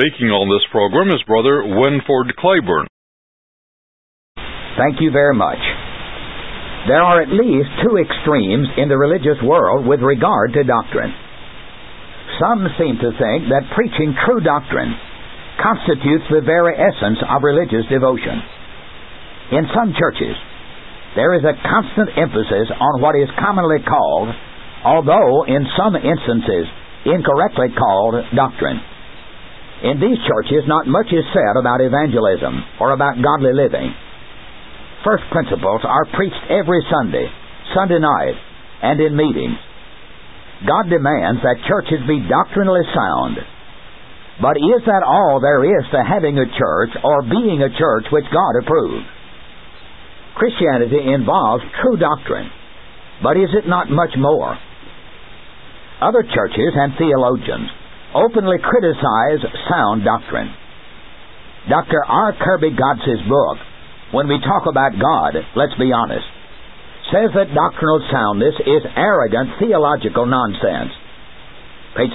Speaking on this program is Brother Winford Claiborne. Thank you very much. There are at least two extremes in the religious world with regard to doctrine. Some seem to think that preaching true doctrine constitutes the very essence of religious devotion. In some churches, there is a constant emphasis on what is commonly called, although in some instances incorrectly called, doctrine. In these churches, not much is said about evangelism or about godly living. First principles are preached every Sunday, Sunday night, and in meetings. God demands that churches be doctrinally sound. But is that all there is to having a church or being a church which God approves? Christianity involves true doctrine, but is it not much more? Other churches and theologians openly criticize sound doctrine. Dr. R. Kirby Gods's book, When We Talk About God, Let's Be Honest, says that doctrinal soundness is arrogant theological nonsense. Page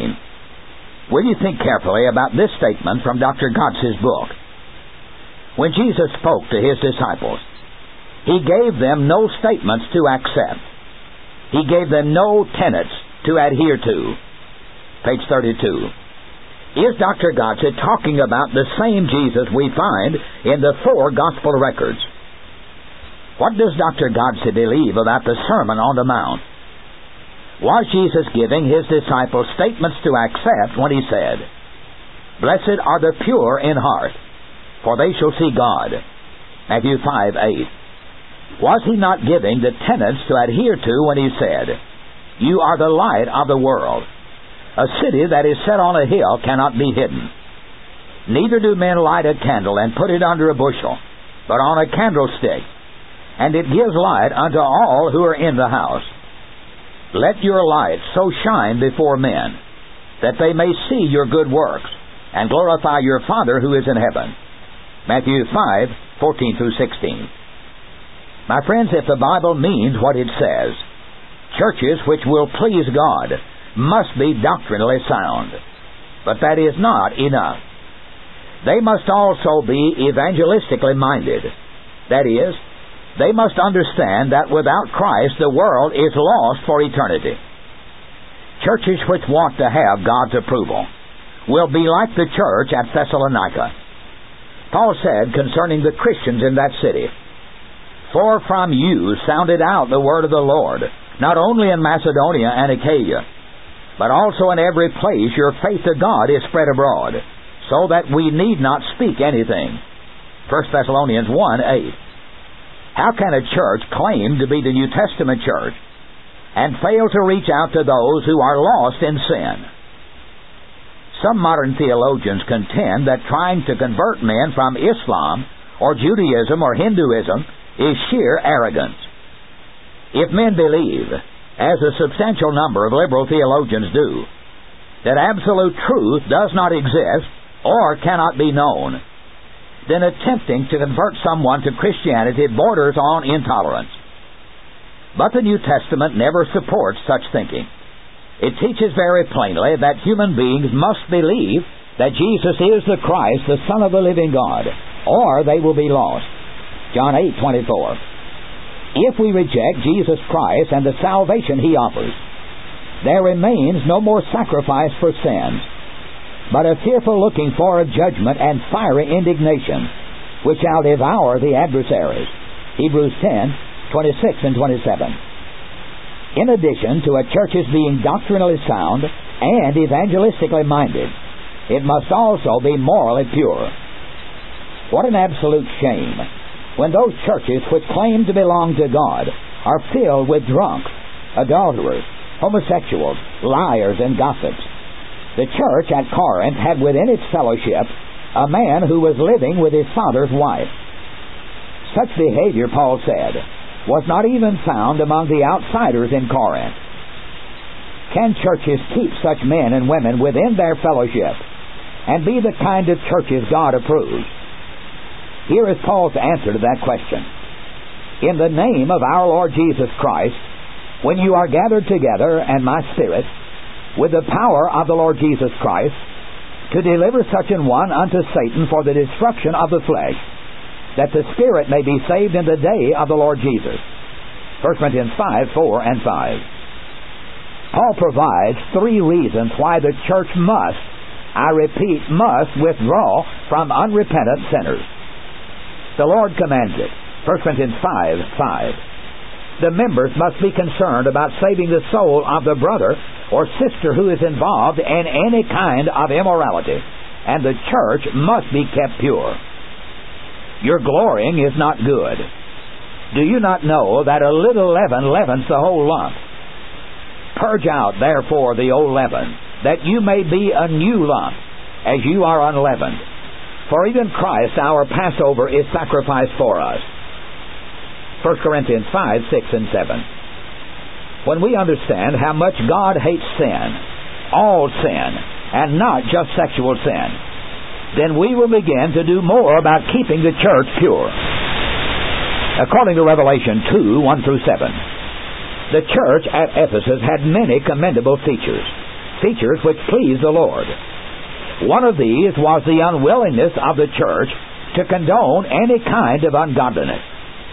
17. Will you think carefully about this statement from Dr. Gods's book? When Jesus spoke to His disciples, He gave them no statements to accept. He gave them no tenets to adhere to. Page 32. Is Dr. Godse talking about the same Jesus we find in the four gospel records? What does Dr. Godse believe about the Sermon on the Mount? Was Jesus giving His disciples statements to accept when He said, "Blessed are the pure in heart, for they shall see God"? Matthew 5:8. Was He not giving the tenets to adhere to when He said, "You are the light of the world. A city that is set on a hill cannot be hidden. Neither do men light a candle and put it under a bushel, but on a candlestick, and it gives light unto all who are in the house. Let your light so shine before men, that they may see your good works, and glorify your Father who is in heaven." Matthew 5:14-16. My friends, if the Bible means what it says, churches which will please God must be doctrinally sound. But that is not enough. They must also be evangelistically minded. That is, they must understand that without Christ the world is lost for eternity. Churches which want to have God's approval will be like the church at Thessalonica. Paul said concerning the Christians in that city, "For from you sounded out the word of the Lord, not only in Macedonia and Achaia, but also in every place your faith to God is spread abroad, so that we need not speak anything." 1 Thessalonians 1:8. How can a church claim to be the New Testament church and fail to reach out to those who are lost in sin? Some modern theologians contend that trying to convert men from Islam or Judaism or Hinduism is sheer arrogance. If men believe, as a substantial number of liberal theologians do, that absolute truth does not exist or cannot be known, then attempting to convert someone to Christianity borders on intolerance. But the New Testament never supports such thinking. It teaches very plainly that human beings must believe that Jesus is the Christ, the Son of the living God, or they will be lost. John 8:24. If we reject Jesus Christ and the salvation He offers, there remains no more sacrifice for sins, but a fearful looking for of judgment and fiery indignation, which shall devour the adversaries. Hebrews 10:26-27. In addition to a church's being doctrinally sound and evangelistically minded, it must also be morally pure. What an absolute shame when those churches which claim to belong to God are filled with drunks, adulterers, homosexuals, liars, and gossips. The church at Corinth had within its fellowship a man who was living with his father's wife. Such behavior, Paul said, was not even found among the outsiders in Corinth. Can churches keep such men and women within their fellowship and be the kind of churches God approves? Here is Paul's answer to that question. In the name of our Lord Jesus Christ, when you are gathered together, and my spirit, with the power of the Lord Jesus Christ, to deliver such an one unto Satan for the destruction of the flesh, that the spirit may be saved in the day of the Lord Jesus. 1 Corinthians 5, 4, and 5. Paul provides 3 reasons why the church must, I repeat, must withdraw from unrepentant sinners. The Lord commands it. 1 Corinthians 5, 5. The members must be concerned about saving the soul of the brother or sister who is involved in any kind of immorality, and the church must be kept pure. Your glorying is not good. Do you not know that a little leaven leavens the whole lump? Purge out, therefore, the old leaven, that you may be a new lump, as you are unleavened. For even Christ, our Passover, is sacrificed for us. 1 Corinthians 5, 6, and 7. When we understand how much God hates sin, all sin, and not just sexual sin, then we will begin to do more about keeping the church pure. According to Revelation 2, 1 through 7, the church at Ephesus had many commendable features which pleased the Lord. One of these was the unwillingness of the church to condone any kind of ungodliness.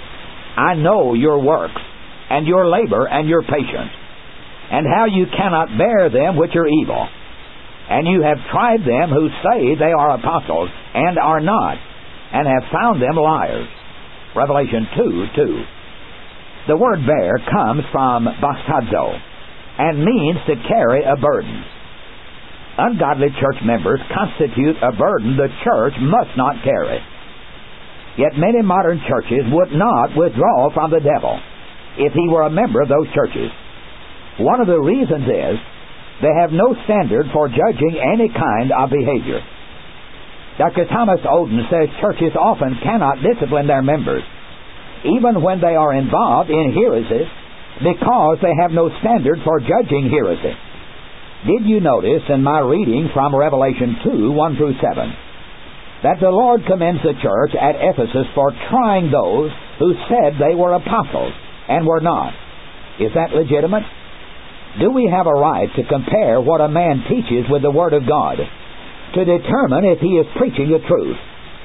I know your works, and your labor, and your patience, and how you cannot bear them which are evil. And you have tried them who say they are apostles, and are not, and have found them liars. Revelation 2, 2. The word bear comes from bastazo, and means to carry a burden. Ungodly church members constitute a burden the church must not carry. Yet many modern churches would not withdraw from the devil if he were a member of those churches. One of the reasons is they have no standard for judging any kind of behavior. Dr. Thomas Oden says churches often cannot discipline their members, even when they are involved in heresy, because they have no standard for judging heresy. Did you notice in my reading from Revelation 2, 1 through 7, that the Lord commends the church at Ephesus for trying those who said they were apostles and were not? Is that legitimate? Do we have a right to compare what a man teaches with the Word of God to determine if he is preaching the truth?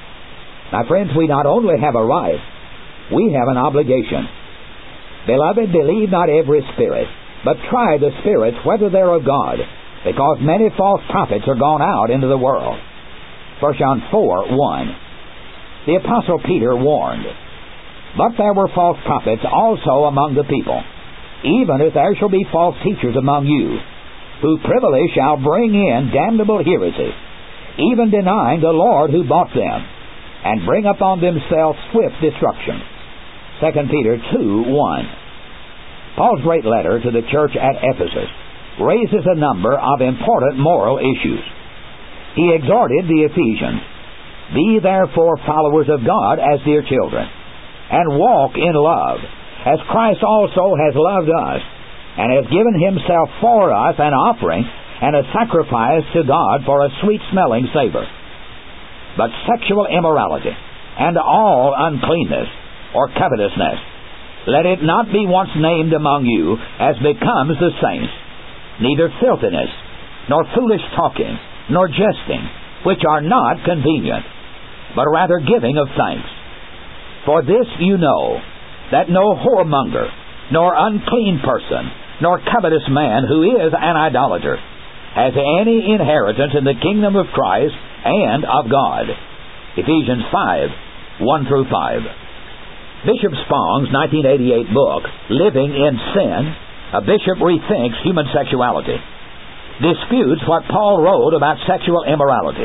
My friends, we not only have a right, we have an obligation. Beloved, believe not every spirit, but try the spirits whether they're of God, because many false prophets are gone out into the world. 1 John 4, 1. The Apostle Peter warned, But there were false prophets also among the people, even as there shall be false teachers among you, who privily shall bring in damnable heresies, even denying the Lord who bought them, and bring upon themselves swift destruction. 2 Peter 2, 1. Paul's great letter to the church at Ephesus raises a number of important moral issues. He exhorted the Ephesians, Be therefore followers of God as dear children, and walk in love, as Christ also has loved us, and has given himself for us an offering and a sacrifice to God for a sweet-smelling savor. But sexual immorality and all uncleanness or covetousness, let it not be once named among you as becomes the saints, neither filthiness, nor foolish talking, nor jesting, which are not convenient, but rather giving of thanks. For this you know, that no whoremonger, nor unclean person, nor covetous man who is an idolater, has any inheritance in the kingdom of Christ and of God. Ephesians 5, 1 through 5. Bishop Spong's 1988 book, Living in Sin, A Bishop Rethinks Human Sexuality, disputes what Paul wrote about sexual immorality.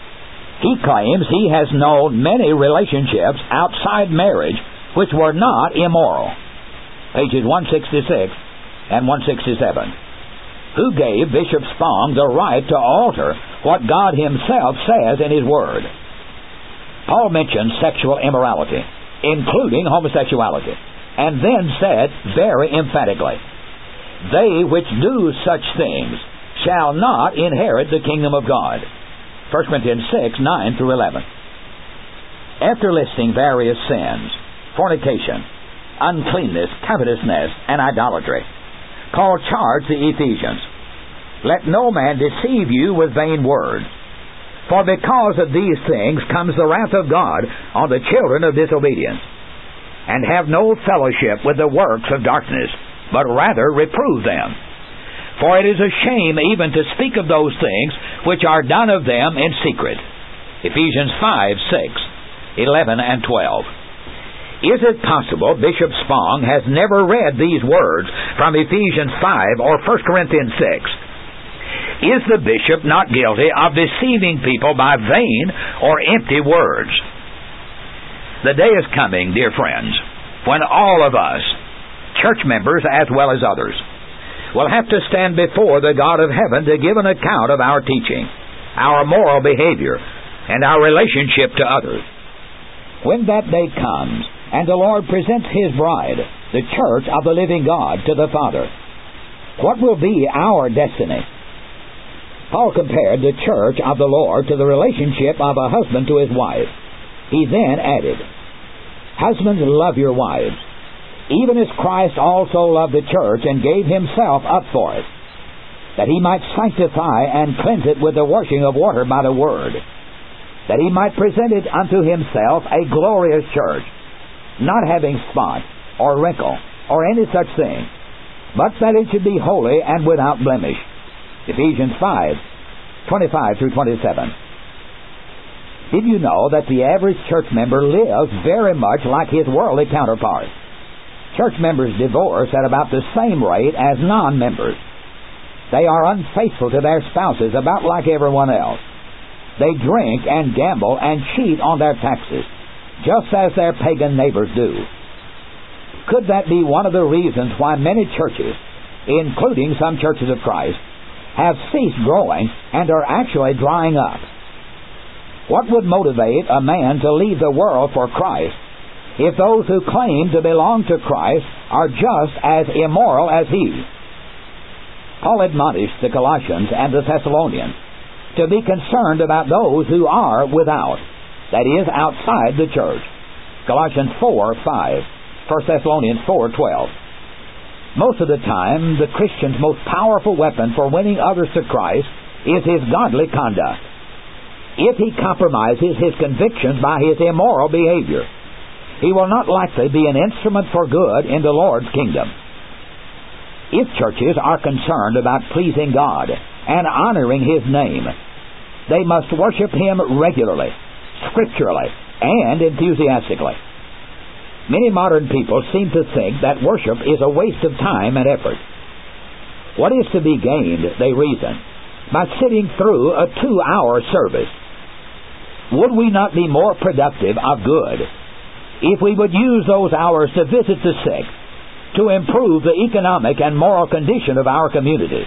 He claims he has known many relationships outside marriage which were not immoral. Pages 166 and 167. Who gave Bishop Spong the right to alter what God himself says in his Word? Paul mentions sexual immorality, including homosexuality, and then said very emphatically, They which do such things shall not inherit the kingdom of God. 1 Corinthians 6, 9 through 11. After listing various sins, fornication, uncleanness, covetousness, and idolatry, Paul charged the Ephesians, Let no man deceive you with vain words, For because of these things comes the wrath of God on the children of disobedience. And have no fellowship with the works of darkness, but rather reprove them. For it is a shame even to speak of those things which are done of them in secret. Ephesians 5:6, 11, and 12. Is it possible Bishop Spong has never read these words from Ephesians 5 or 1 Corinthians 6? Is the bishop not guilty of deceiving people by vain or empty words? The day is coming, dear friends, when all of us, church members as well as others, will have to stand before the God of heaven to give an account of our teaching, our moral behavior, and our relationship to others. When that day comes, and the Lord presents His bride, the church of the living God, to the Father, what will be our destiny? Paul compared the church of the Lord to the relationship of a husband to his wife. He then added, Husbands, love your wives, even as Christ also loved the church and gave Himself up for it, that He might sanctify and cleanse it with the washing of water by the Word, that He might present it unto Himself a glorious church, not having spot, or wrinkle, or any such thing, but that it should be holy and without blemish. Ephesians 5:25 through 27. Did you know that the average church member lives very much like his worldly counterpart? Church members divorce at about the same rate as non-members. They are unfaithful to their spouses about like everyone else. They drink and gamble and cheat on their taxes, just as their pagan neighbors do. Could that be one of the reasons why many churches, including some churches of Christ, have ceased growing and are actually drying up? What would motivate a man to leave the world for Christ if those who claim to belong to Christ are just as immoral as he? Paul admonished the Colossians and the Thessalonians to be concerned about those who are without, that is, outside the church. Colossians 4:5, 1 Thessalonians 4:12. Most of the time, the Christian's most powerful weapon for winning others to Christ is his godly conduct. If he compromises his convictions by his immoral behavior, he will not likely be an instrument for good in the Lord's kingdom. If churches are concerned about pleasing God and honoring His name, they must worship Him regularly, scripturally, and enthusiastically. Many modern people seem to think that worship is a waste of time and effort. What is to be gained, they reason, by sitting through a 2-hour service? Would we not be more productive of good if we would use those hours to visit the sick, to improve the economic and moral condition of our communities?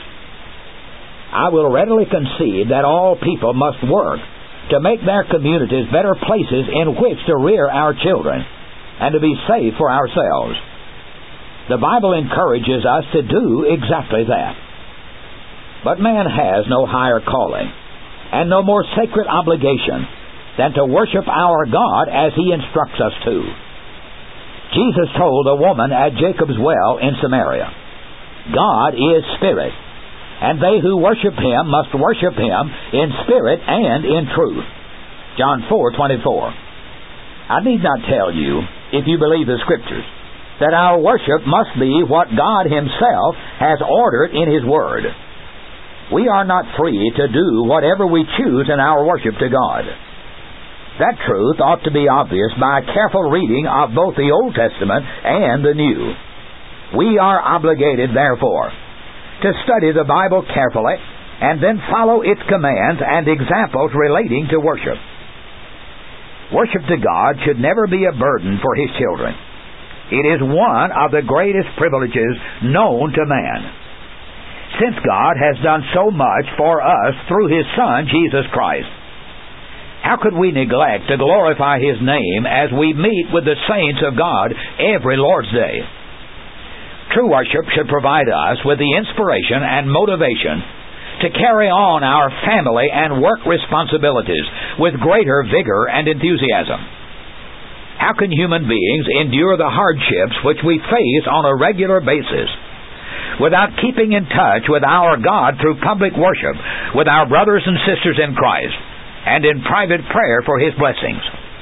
I will readily concede that all people must work to make their communities better places in which to rear our children and to be safe for ourselves. The Bible encourages us to do exactly that. But man has no higher calling and no more sacred obligation than to worship our God as He instructs us to. Jesus told a woman at Jacob's well in Samaria, God is spirit, and they who worship Him must worship Him in spirit and in truth. John 4:24. I need not tell you, if you believe the Scriptures, that our worship must be what God Himself has ordered in His Word. We are not free to do whatever we choose in our worship to God. That truth ought to be obvious by a careful reading of both the Old Testament and the New. We are obligated, therefore, to study the Bible carefully and then follow its commands and examples relating to worship. Worship to God should never be a burden for His children. It is one of the greatest privileges known to man. Since God has done so much for us through His Son, Jesus Christ, how could we neglect to glorify His name as we meet with the saints of God every Lord's Day? True worship should provide us with the inspiration and motivation to carry on our family and work responsibilities with greater vigor and enthusiasm. How can human beings endure the hardships which we face on a regular basis without keeping in touch with our God through public worship with our brothers and sisters in Christ and in private prayer for His blessings.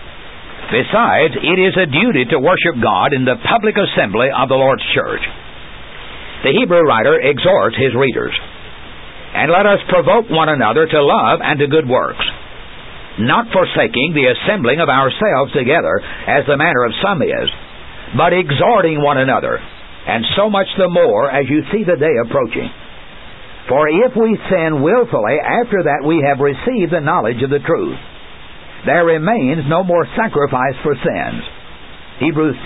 Besides, it is a duty to worship God in the public assembly of the Lord's church. The Hebrew writer exhorts his readers, "And let us provoke one another to love and to good works, not forsaking the assembling of ourselves together, as the manner of some is, but exhorting one another, and so much the more as you see the day approaching. For if we sin willfully after that we have received the knowledge of the truth, there remains no more sacrifice for sins." Hebrews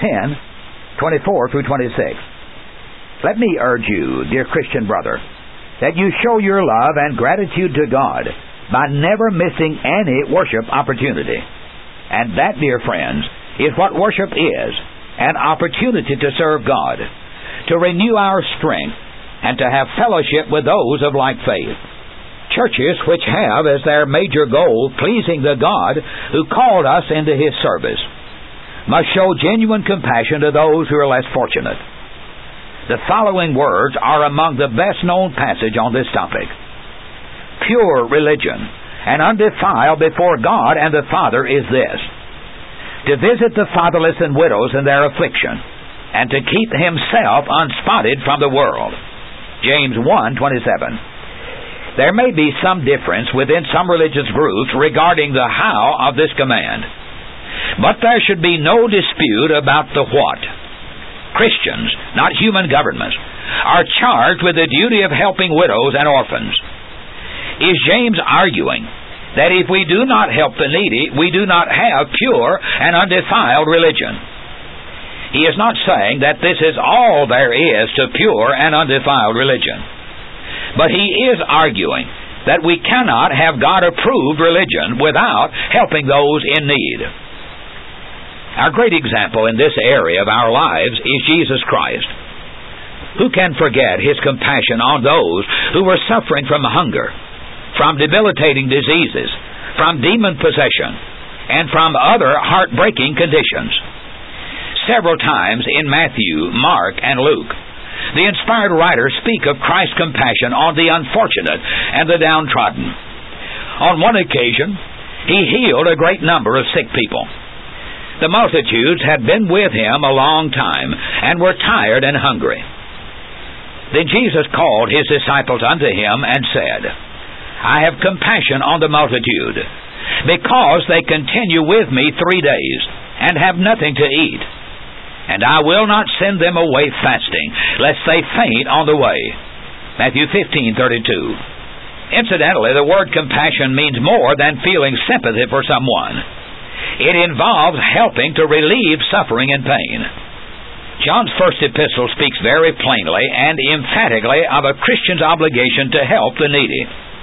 10:24 through 26. Let me urge you, dear Christian brother, that you show your love and gratitude to God by never missing any worship opportunity. And that, dear friends, is what worship is, an opportunity to serve God, to renew our strength, and to have fellowship with those of like faith. Churches which have as their major goal pleasing the God who called us into His service must show genuine compassion to those who are less fortunate. The following words are among the best-known passage on this topic. "Pure religion and undefiled before God and the Father is this, to visit the fatherless and widows in their affliction, and to keep himself unspotted from the world." James 1:27. There may be some difference within some religious groups regarding the how of this command, but there should be no dispute about the what. Christians, not human governments, are charged with the duty of helping widows and orphans. Is James arguing that if we do not help the needy, we do not have pure and undefiled religion? He is not saying that this is all there is to pure and undefiled religion. But he is arguing that we cannot have God-approved religion without helping those in need. Our great example in this area of our lives is Jesus Christ. Who can forget His compassion on those who were suffering from hunger, from debilitating diseases, from demon possession, and from other heartbreaking conditions? Several times in Matthew, Mark, and Luke, the inspired writers speak of Christ's compassion on the unfortunate and the downtrodden. On one occasion, He healed a great number of sick people. The multitudes had been with Him a long time and were tired and hungry. Then Jesus called His disciples unto Him and said, "I have compassion on the multitude, because they continue with me 3 days, and have nothing to eat. And I will not send them away fasting, lest they faint on the way." Matthew 15:32. Incidentally, the word compassion means more than feeling sympathy for someone. It involves helping to relieve suffering and pain. John's first epistle speaks very plainly and emphatically of a Christian's obligation to help the needy.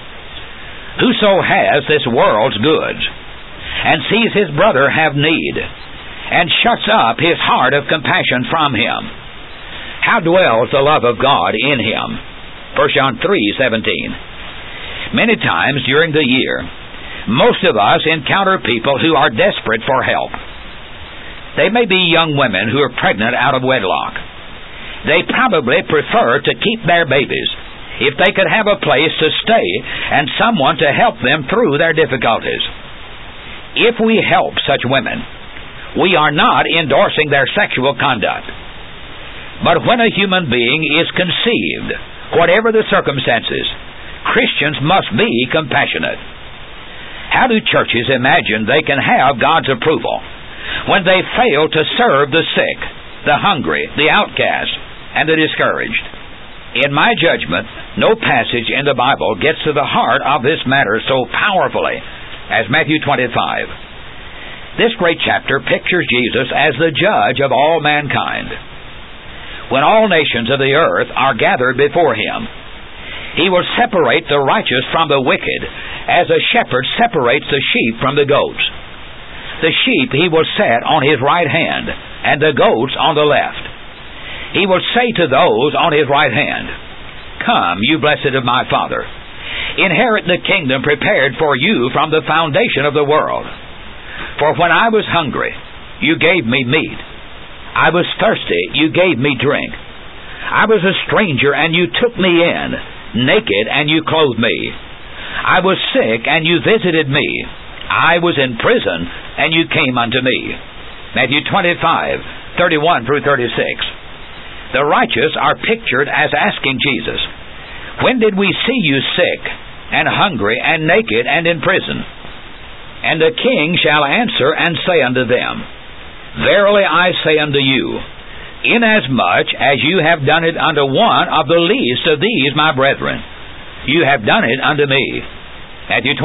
Whoso has this world's goods, and sees his brother have need, and shuts up his heart of compassion from him, how dwells the love of God in him? 1 John 3:17. Many times during the year, most of us encounter people who are desperate for help. They may be young women who are pregnant out of wedlock. They probably prefer to keep their babies if they could have a place to stay and someone to help them through their difficulties. If we help such women, we are not endorsing their sexual conduct. But when a human being is conceived, whatever the circumstances, Christians must be compassionate. How do churches imagine they can have God's approval when they fail to serve the sick, the hungry, the outcast, and the discouraged? In my judgment, no passage in the Bible gets to the heart of this matter so powerfully as Matthew 25. This great chapter pictures Jesus as the judge of all mankind. When all nations of the earth are gathered before Him, He will separate the righteous from the wicked, as a shepherd separates the sheep from the goats. The sheep He will set on His right hand, and the goats on the left. He will say to those on His right hand, "Come, you blessed of my Father, inherit the kingdom prepared for you from the foundation of the world. For when I was hungry, you gave me meat. I was thirsty, you gave me drink. I was a stranger, and you took me in, naked, and you clothed me. I was sick, and you visited me. I was in prison, and you came unto me. Matthew 25:31 through 36. The righteous are pictured as asking Jesus, when did we see you sick, and hungry, and naked, and in prison? And the king shall answer and say unto them, Verily I say unto you, inasmuch as you have done it unto one of the least of these my brethren, you have done it unto me. Matthew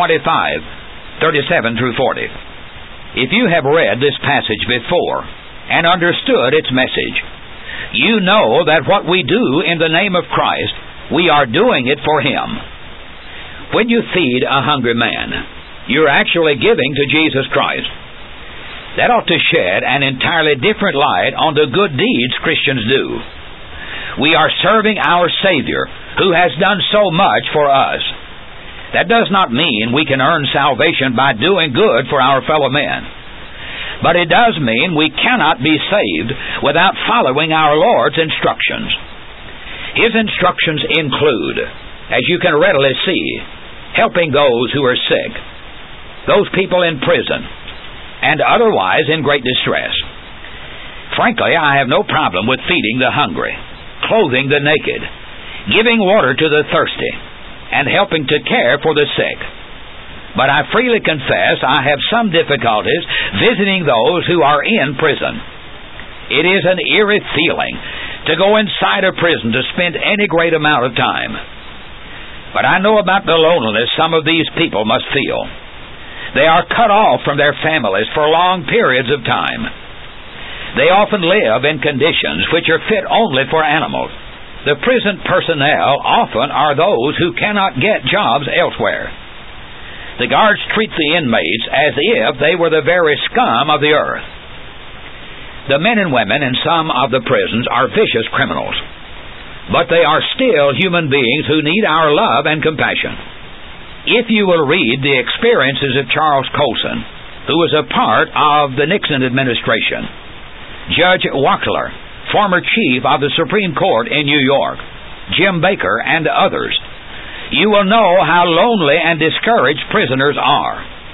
25:37 through 40. If you have read this passage before and understood its message, you know that what we do in the name of Christ, we are doing it for Him. When you feed a hungry man, you're actually giving to Jesus Christ. That ought to shed an entirely different light on the good deeds Christians do. We are serving our Savior, who has done so much for us. That does not mean we can earn salvation by doing good for our fellow men. But it does mean we cannot be saved without following our Lord's instructions. His instructions include, as you can readily see, helping those who are sick, those people in prison, and otherwise in great distress. Frankly, I have no problem with feeding the hungry, clothing the naked, giving water to the thirsty, and helping to care for the sick. But I freely confess I have some difficulties visiting those who are in prison. It is an eerie feeling to go inside a prison to spend any great amount of time. But I know about the loneliness some of these people must feel. They are cut off from their families for long periods of time. They often live in conditions which are fit only for animals. The prison personnel often are those who cannot get jobs elsewhere. The guards treat the inmates as if they were the very scum of the earth. The men and women in some of the prisons are vicious criminals, but they are still human beings who need our love and compassion. If you will read the experiences of Charles Colson, who was a part of the Nixon administration, Judge Wackler, former chief of the Supreme Court in New York, Jim Baker, and others, you will know how lonely and discouraged prisoners are.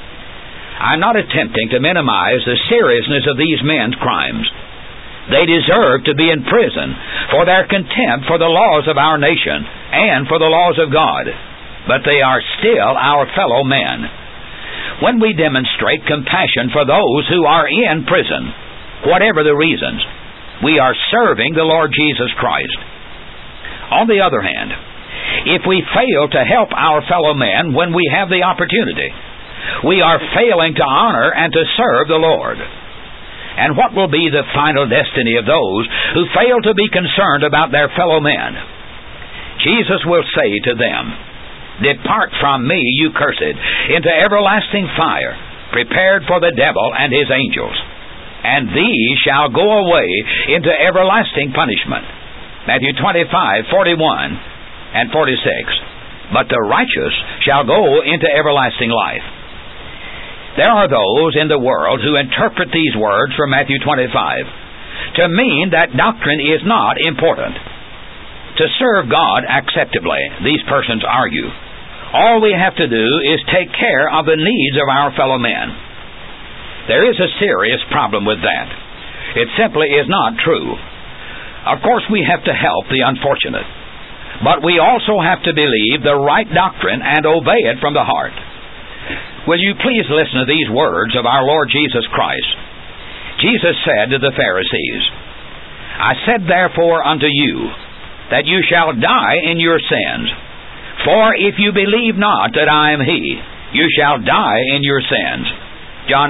I'm not attempting to minimize the seriousness of these men's crimes. They deserve to be in prison for their contempt for the laws of our nation and for the laws of God, but they are still our fellow men. When we demonstrate compassion for those who are in prison, whatever the reasons, we are serving the Lord Jesus Christ. On the other hand, if we fail to help our fellow men when we have the opportunity, we are failing to honor and to serve the Lord. And what will be the final destiny of those who fail to be concerned about their fellow men? Jesus will say to them, Depart from me, you cursed, into everlasting fire, prepared for the devil and his angels. And these shall go away into everlasting punishment. Matthew 25:41 and 46. But the righteous shall go into everlasting life. There are those in the world who interpret these words from Matthew 25 to mean that doctrine is not important. To serve God acceptably, these persons argue, all we have to do is take care of the needs of our fellow men. There is a serious problem with that. It simply is not true. Of course, we have to help the unfortunate, but we also have to believe the right doctrine and obey it from the heart. Will you please listen to these words of our Lord Jesus Christ? Jesus said to the Pharisees, I said therefore unto you, that you shall die in your sins. For if you believe not that I am He, you shall die in your sins. John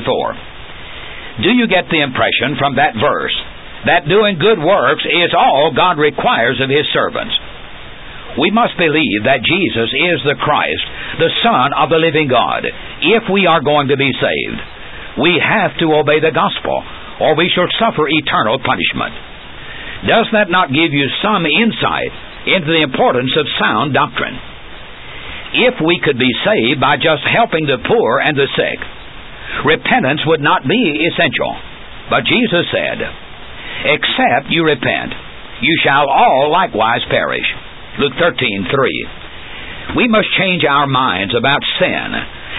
8:24. Do you get the impression from that verse that doing good works is all God requires of His servants? We must believe that Jesus is the Christ, the Son of the living God, if we are going to be saved. We have to obey the gospel, or we shall suffer eternal punishment. Does that not give you some insight into the importance of sound doctrine? If we could be saved by just helping the poor and the sick, repentance would not be essential. But Jesus said, Except you repent, you shall all likewise perish. Luke 13:3. We must change our minds about sin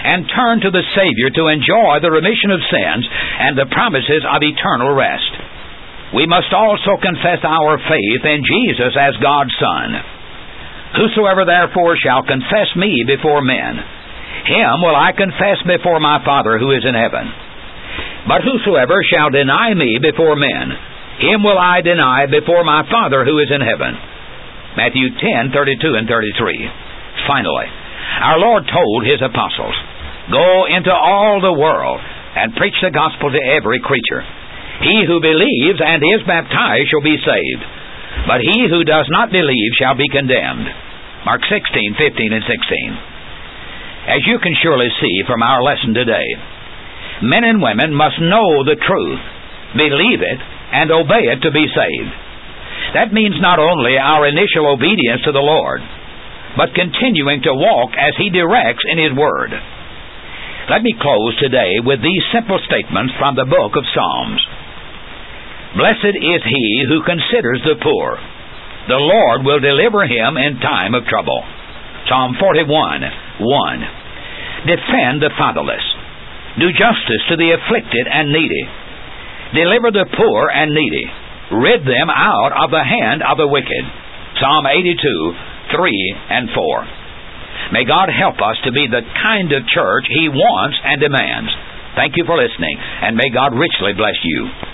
and turn to the Savior to enjoy the remission of sins and the promises of eternal rest. We must also confess our faith in Jesus as God's Son. Whosoever therefore shall confess me before men, him will I confess before my Father who is in heaven. But whosoever shall deny me before men, him will I deny before my Father who is in heaven. Matthew 10:32 and 33. Finally, our Lord told His apostles, Go into all the world and preach the gospel to every creature. He who believes and is baptized shall be saved, but he who does not believe shall be condemned. Mark 16:15 and 16. As you can surely see from our lesson today, men and women must know the truth, believe it, and obey it to be saved. That means not only our initial obedience to the Lord, but continuing to walk as He directs in His Word. Let me close today with these simple statements from the book of Psalms. Blessed is he who considers the poor. The Lord will deliver him in time of trouble. Psalm 41:1. Defend the fatherless. Do justice to the afflicted and needy. Deliver the poor and needy. Rid them out of the hand of the wicked. Psalm 82:3 and 4. May God help us to be the kind of church He wants and demands. Thank you for listening, and may God richly bless you.